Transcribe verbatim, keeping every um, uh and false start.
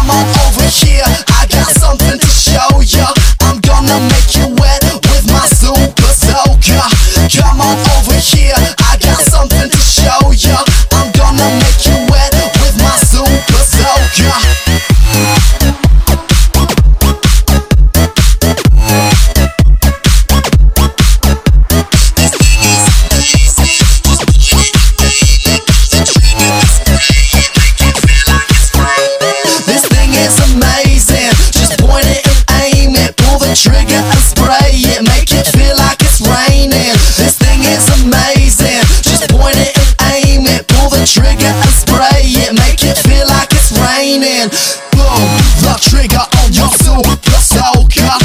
Come on over here, I got something to show ya. I'm gonna make you wet with my super soaker. Come on over here, I got something to show ya. I'm gonna make you wet with my super soaker. Trigger and spray it, make it feel like it's raining. This thing is amazing. Just point it and aim it. Pull the trigger and spray it, make it feel like it's raining. Boom, the trigger on your super soaker.